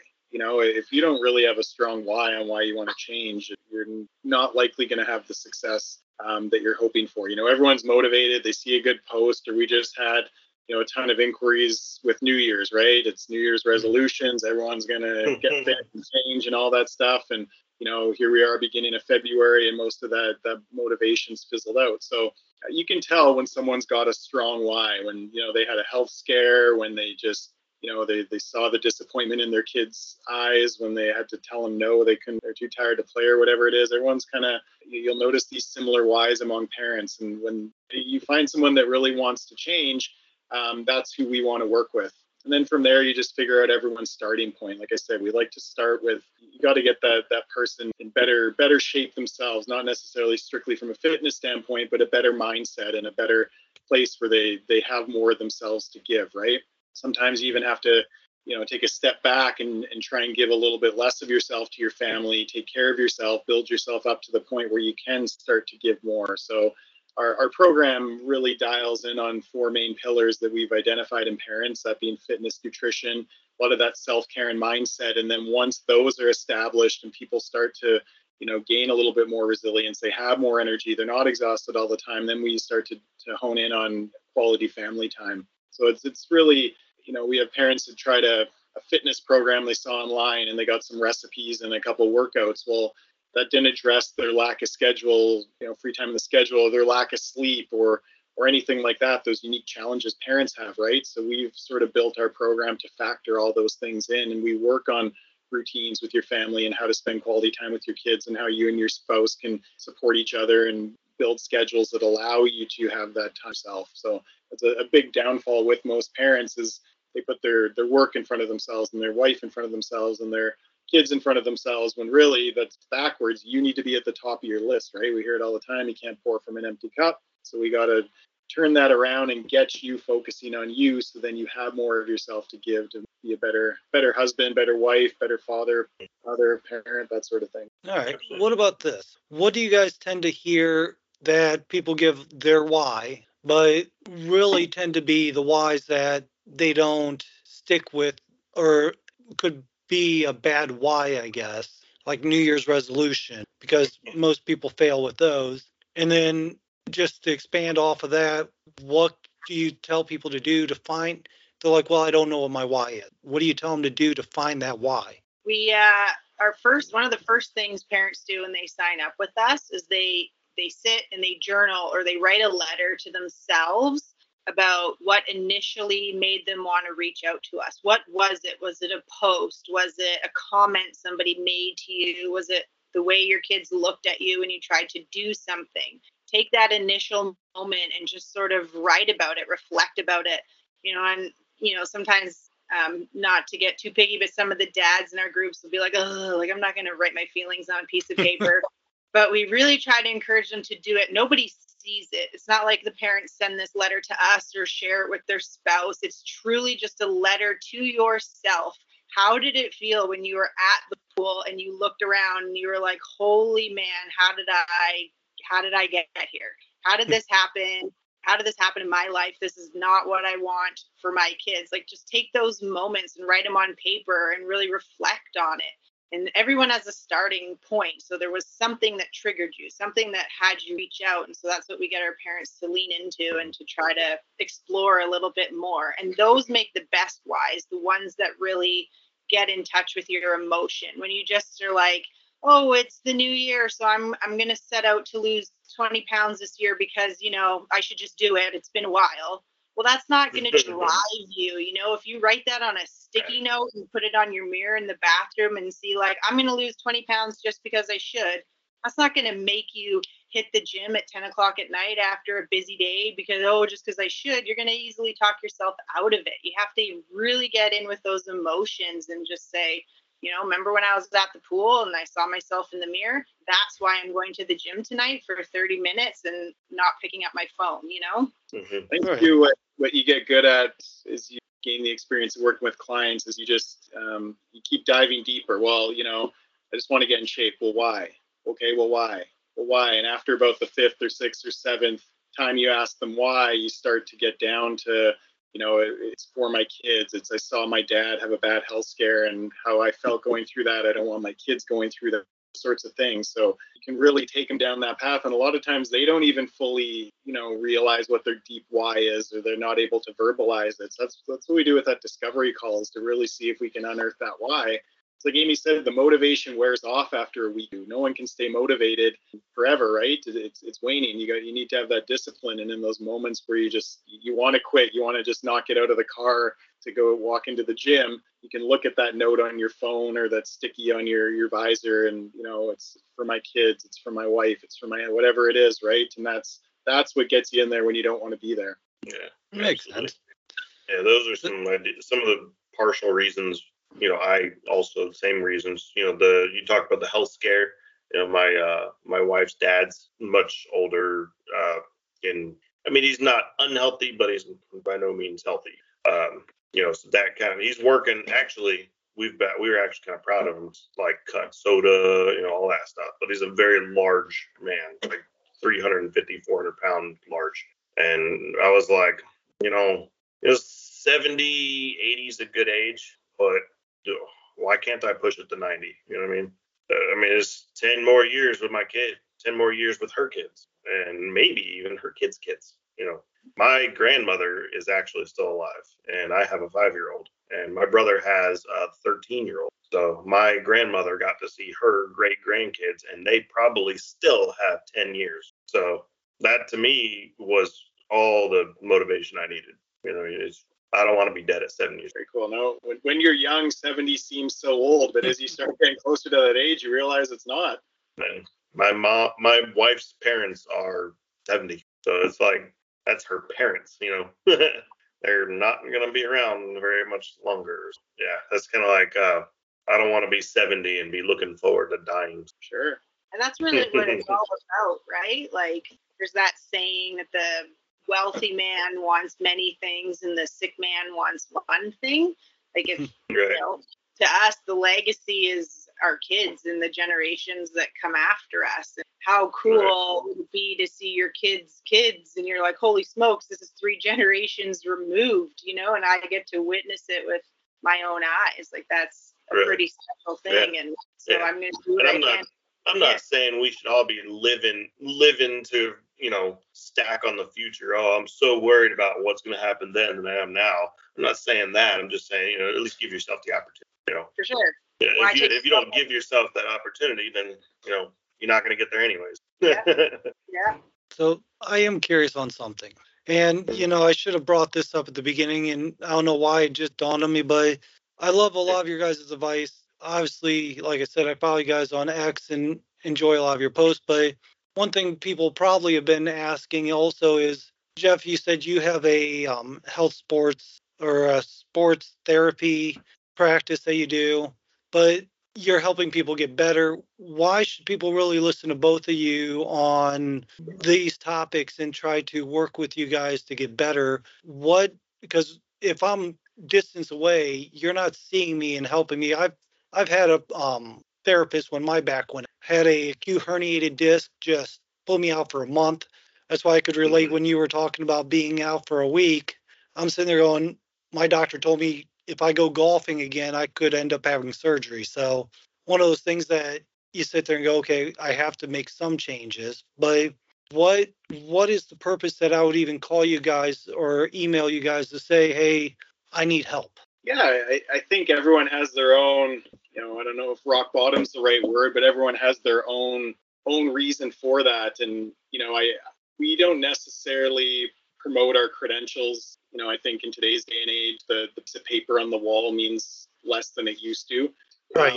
If you don't really have a strong why on why you want to change, you're not likely going to have the success that you're hoping for. Everyone's motivated. They see a good post, or we just had a ton of inquiries with New Year's, right? It's New Year's resolutions. Everyone's going to get fit and change and all that stuff. And here we are beginning of February, and most of that motivation's fizzled out. So you can tell when someone's got a strong why, when they had a health scare, when they just they saw the disappointment in their kids' eyes, when they had to tell them no, they're too tired to play or whatever it is. Everyone's you'll notice these similar whys among parents. And when you find someone that really wants to change, that's who we want to work with. And then from there, you just figure out everyone's starting point. Like I said, we like to start with, you got to get that person in better shape themselves, not necessarily strictly from a fitness standpoint, but a better mindset and a better place where they have more of themselves to give, right? Sometimes you even have to, take a step back and try and give a little bit less of yourself to your family, take care of yourself, build yourself up to the point where you can start to give more. So our program really dials in on 4 main pillars that we've identified in parents, that being fitness, nutrition, a lot of that self-care and mindset. And then once those are established and people start to, gain a little bit more resilience, they have more energy, they're not exhausted all the time, then we start to hone in on quality family time. So it's really, we have parents that tried a fitness program they saw online, and they got some recipes and a couple workouts. Well, that didn't address their lack of schedule, free time in the schedule, or their lack of sleep, or anything like that, those unique challenges parents have, right? So we've sort of built our program to factor all those things in, and we work on routines with your family and how to spend quality time with your kids, and how you and your spouse can support each other and build schedules that allow you to have that time yourself. So it's a big downfall with most parents is they put their work in front of themselves, and their wife in front of themselves, and their kids in front of themselves, when really that's backwards. You need to be at the top of your list, right? We hear it all the time. You can't pour from an empty cup. So we got to turn that around and get you focusing on you, so then you have more of yourself to give, to be a better husband, better wife, better father, mother, parent, that sort of thing. All right. What about this? What do you guys tend to hear that people give their why, but really tend to be the whys that they don't stick with, or could be a bad why, I guess, like New Year's resolution, because most people fail with those. And then just to expand off of that, what do you tell people to do to find? They're like, well, I don't know what my why is. What do you tell them to do to find that why? We one of the first things parents do when they sign up with us is they sit and they journal, or they write a letter to themselves about what initially made them want to reach out to us. What was it? Was it a post? Was it a comment somebody made to you? Was it the way your kids looked at you when you tried to do something? Take that initial moment and just sort of write about it, reflect about it, and sometimes not to get too picky, but some of the dads in our groups will be like, oh, like I'm not going to write my feelings on a piece of paper. But we really try to encourage them to do it. Nobody sees it. It's not like the parents send this letter to us or share it with their spouse. It's truly just a letter to yourself. How did it feel when you were at the pool and you looked around and you were like, holy man, how did I get here? How did this happen? how did this happen in my life? This is not what I want for my kids. Like, just take those moments and write them on paper and really reflect on it. And everyone has a starting point. So there was something that triggered you, something that had you reach out. And so that's what we get our parents to lean into and to try to explore a little bit more. And those make the best whys, the ones that really get in touch with your emotion. When you just are like, oh, it's the new year, so I'm going to set out to lose 20 pounds this year because, I should just do it. It's been a while. Well, that's not going to drive you. If you write that on a sticky note and put it on your mirror in the bathroom and see, like, I'm going to lose 20 pounds just because I should, that's not going to make you hit the gym at 10 o'clock at night after a busy day because, just because I should. You're going to easily talk yourself out of it. You have to really get in with those emotions and just say, remember when I was at the pool and I saw myself in the mirror? That's why I'm going to the gym tonight for 30 minutes and not picking up my phone, I think you, what you get good at is you gain the experience of working with clients is you just, you keep diving deeper. Well, I just want to get in shape. Well, why? Okay, well, why? Well, why? And after about the 5th or 6th or 7th time you ask them why, you start to get down to, it's for my kids. I saw my dad have a bad health scare and how I felt going through that. I don't want my kids going through that sorts of things. So you can really take them down that path. And a lot of times they don't even fully, realize what their deep why is, or they're not able to verbalize it. So that's what we do with that discovery call, is to really see if we can unearth that why. It's like Amy said, the motivation wears off after a week. No one can stay motivated forever, right? It's waning. You need to have that discipline. And in those moments where you want to quit, you want to just not get out of the car to go walk into the gym, you can look at that note on your phone or that sticky on your visor, and it's for my kids, it's for my wife, it's for my whatever it is, right? And that's what gets you in there when you don't want to be there. Yeah, makes sense. Yeah, those are some of the partial reasons. I also, same reasons. You talk about the health scare. My wife's dad's much older, and he's not unhealthy, but he's by no means healthy. So that kind of, he's working. Actually, we were actually kind of proud of him, like cut soda, all that stuff. But he's a very large man, like 350, 400 pound large. And I was like, 70, 80 is a good age, but why can't I push it to 90? You know what I mean? It's 10 more years with my kid, 10 more years with her kids, and maybe even her kids' kids. My grandmother is actually still alive, and I have a 5-year-old, and my brother has a 13-year-old. So my grandmother got to see her great grandkids, and they probably still have 10 years. So that to me was all the motivation I needed. I don't want to be dead at 70 years. Very cool. No, when you're young, 70 seems so old, but as you start getting closer to that age, you realize it's not. And my wife's parents are 70, so it's like that's her parents. They're not going to be around very much longer. Yeah, that's kind of like I don't want to be 70 and be looking forward to dying. Sure. And that's really what it's all about, right? Like, there's that saying that the wealthy man wants many things and the sick man wants one thing. Like, if right. To us, the legacy is our kids and the generations that come after us. And how cool would it be to see your kids' and you're like, holy smokes, this is 3 generations removed, and I get to witness it with my own eyes. Like, that's a pretty special thing. Yeah. And so I'm going to do what I can. I'm not saying we should all be living to, stack on the future. Oh, I'm so worried about what's going to happen then than I am now. I'm not saying that. I'm just saying, at least give yourself the opportunity, For sure. Yeah, if you don't give yourself that opportunity, then, you're not going to get there anyways. Yeah. So I am curious on something. And, I should have brought this up at the beginning, and I don't know why it just dawned on me, but I love a lot of your guys' advice. Obviously, like I said, I follow you guys on X and enjoy a lot of your posts. But one thing people probably have been asking also is, Jeff, you said you have a health sports or a sports therapy practice that you do, but you're helping people get better. Why should people really listen to both of you on these topics and try to work with you guys to get better? Because if I'm distance away, you're not seeing me and helping me. I've had a therapist when my back went, had a acute herniated disc, just pulled me out for a month. that's why I could relate when you were talking about being out for a week. I'm sitting there going, my doctor told me if I go golfing again, I could end up having surgery. So one of those things that you sit there and go, okay, I have to make some changes. But what is the purpose that I would even call you guys or email you guys to say, hey, I need help? Yeah, I think everyone has their own, I don't know if rock bottom's the right word, but everyone has their own reason for that. And, we don't necessarily promote our credentials. I think in today's day and age, the paper on the wall means less than it used to. Right.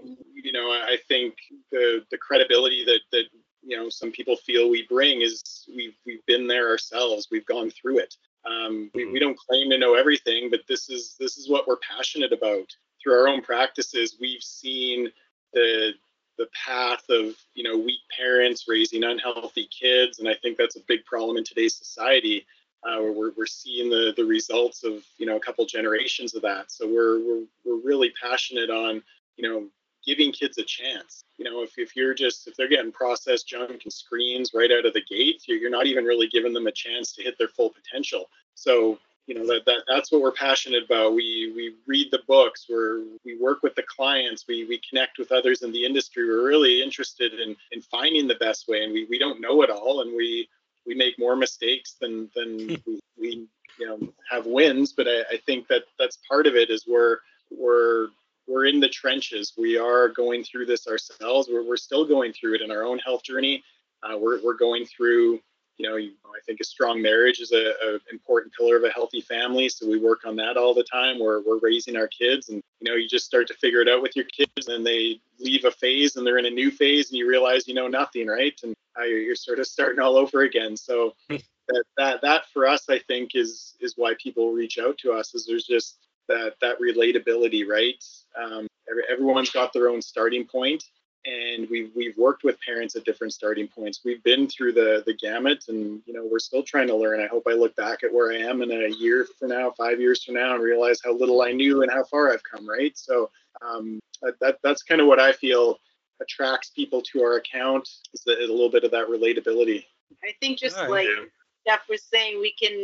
I think the credibility that some people feel we bring is we've been there ourselves. We've gone through it. We don't claim to know everything, but this is what we're passionate about. Through our own practices, we've seen the path of weak parents raising unhealthy kids, and I think that's a big problem in today's society. Where we're seeing the results of a couple generations of that. So we're really passionate on giving kids a chance. If they're getting processed junk and screens right out of the gate, you're not even really giving them a chance to hit their full potential. So that's what we're passionate about. We read the books, we work with the clients, we connect with others in the industry. We're really interested in finding the best way, and we don't know it all, and we make more mistakes than we have wins. But I think that's part of it. Is we're in the trenches. We are going through this ourselves. We're still going through it in our own health journey. We're going through, I think a strong marriage is a important pillar of a healthy family. So we work on that all the time. We're raising our kids, and you just start to figure it out with your kids, and they leave a phase and they're in a new phase, and you realize you know nothing, right? And you're sort of starting all over again. So that for us, I think is why people reach out to us. Is there's just that relatability, right? Everyone's got their own starting point, and we've worked with parents at different starting points. We've been through the gamut, and we're still trying to learn. I hope I look back at where I am in a year from now, 5 years from now, and realize how little I knew and how far I've come, right? So that's kind of what I feel attracts people to our account, is a little bit of that relatability. I think just like Jeff was saying,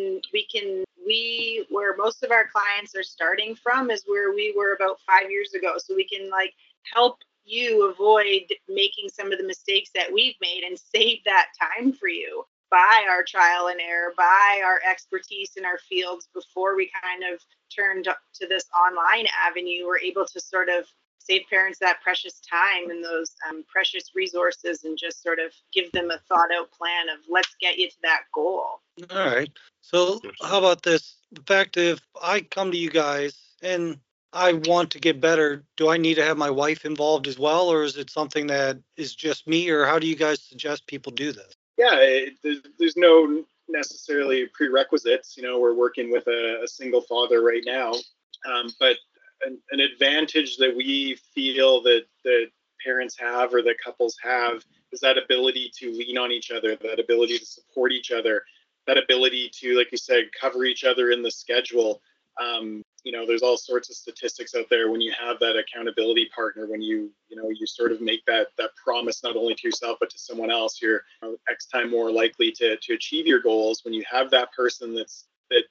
where most of our clients are starting from is where we were about 5 years ago. So we can help you avoid making some of the mistakes that we've made and save that time for you by our trial and error, by our expertise in our fields. Before we kind of turned to this online avenue, we're able to sort of save parents that precious time and those precious resources, and just sort of give them a thought out plan of let's get you to that goal. All right. So how about this? The fact if I come to you guys and I want to get better, do I need to have my wife involved as well, or is it something that is just me, or how do you guys suggest people do this? Yeah, there's no necessarily prerequisites. We're working with a single father right now, but an advantage that we feel that parents have, or that couples have, is that ability to lean on each other, that ability to support each other, that ability to, like you said, cover each other in the schedule. There's all sorts of statistics out there when you have that accountability partner, when you sort of make that promise not only to yourself but to someone else, you're X time more likely to achieve your goals. When you have that person that's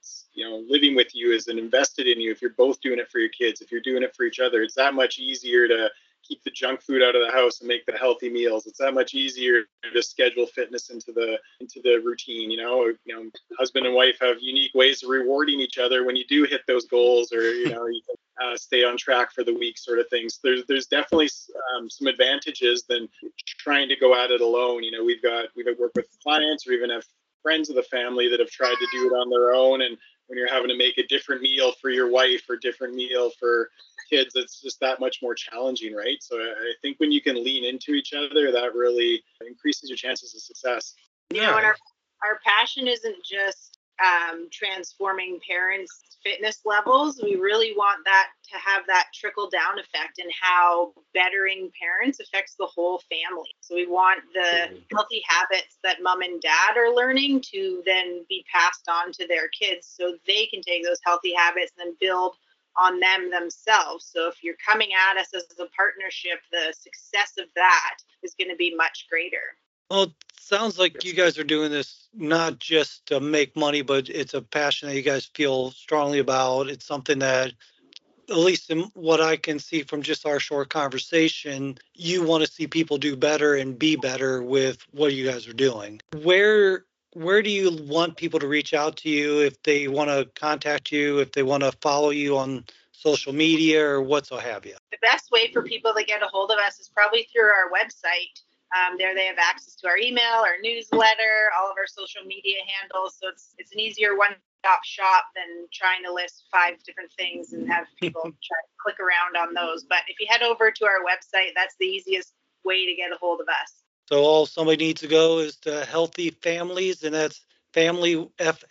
living with you is and invested in you. If you're both doing it for your kids, if you're doing it for each other, it's that much easier to keep the junk food out of the house and make the healthy meals. It's that much easier to schedule fitness into the routine. Husband and wife have unique ways of rewarding each other when you do hit those goals, or you can stay on track for the week, sort of things. There's definitely some advantages than trying to go at it alone. We've worked with clients, or even have friends of the family that have tried to do it on their own, and when you're having to make a different meal for your wife or different meal for kids, it's just that much more challenging, right? So I think when you can lean into each other, that really increases your chances of success. And our passion isn't just transforming parents' fitness levels. We really want that to have that trickle down effect, and how bettering parents affects the whole family. So we want the healthy habits that mom and dad are learning to then be passed on to their kids, so they can take those healthy habits and then build on them themselves. So if you're coming at us as a partnership, the success of that is going to be much greater. Well, it sounds like you guys are doing this not just to make money, but it's a passion that you guys feel strongly about. It's something that, at least in what I can see from just our short conversation, you want to see people do better and be better with what you guys are doing. Where do you want people to reach out to you if they want to contact you, if they want to follow you on social media or what so have you? The best way for people to get a hold of us is probably through our website. There they have access to our email, our newsletter, all of our social media handles. So it's an easier one-stop shop than trying to list 5 different things and have people try to click around on those. But if you head over to our website, that's the easiest way to get a hold of us. So all somebody needs to go is to Healthy Families, and that's family,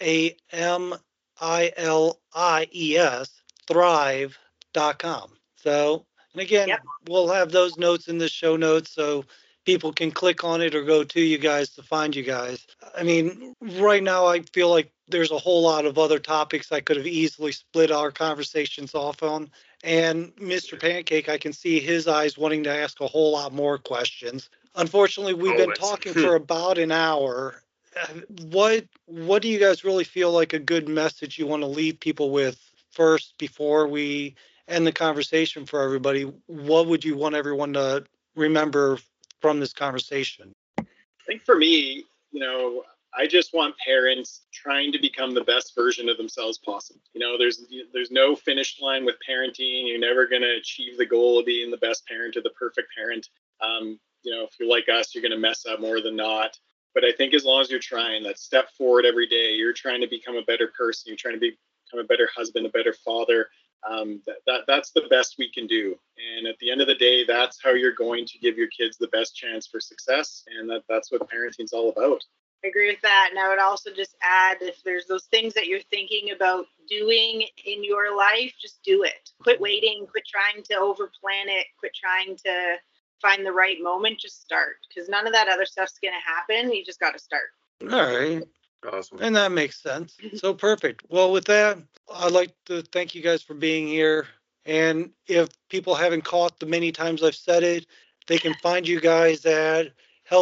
FAMILIES, thrive.com. So, and again, Yep. We'll have those notes in the show notes so people can click on it or go to you guys to find you guys. I mean, right now I feel like there's a whole lot of other topics I could have easily split our conversations off on. And Mr. Pancake, I can see his eyes wanting to ask a whole lot more questions. Unfortunately, we've been talking for about an hour. What do you guys really feel like a good message you want to leave people with first before we end the conversation for everybody? What would you want everyone to remember from this conversation? I think for me, I just want parents trying to become the best version of themselves possible. There's no finish line with parenting. You're never going to achieve the goal of being the best parent or the perfect parent. If you're like us, you're going to mess up more than not. But I think as long as you're trying, that step forward every day, you're trying to become a better person. You're trying to become a better husband, a better father. That's the best we can do. And at the end of the day, that's how you're going to give your kids the best chance for success. And that's what parenting's all about. I agree with that. And I would also just add, if there's those things that you're thinking about doing in your life, just do it. Quit waiting, quit trying to overplan it, quit trying to find the right moment, just start. Because none of that other stuff's going to happen. You just got to start. All right. Awesome. And that makes sense. So perfect. Well, with that, I'd like to thank you guys for being here. And if people haven't caught the many times I've said it, they can find you guys at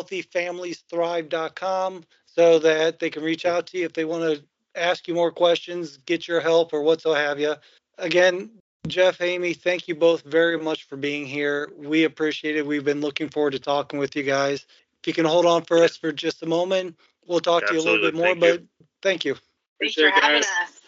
healthyfamiliesthrive.com so that they can reach out to you if they want to ask you more questions, get your help, or what so have you. Again, Jeff, Amy, thank you both very much for being here. We appreciate it. We've been looking forward to talking with you guys. If you can hold on for us for just a moment, we'll talk to you a little bit more, but thank you. Thanks for having us.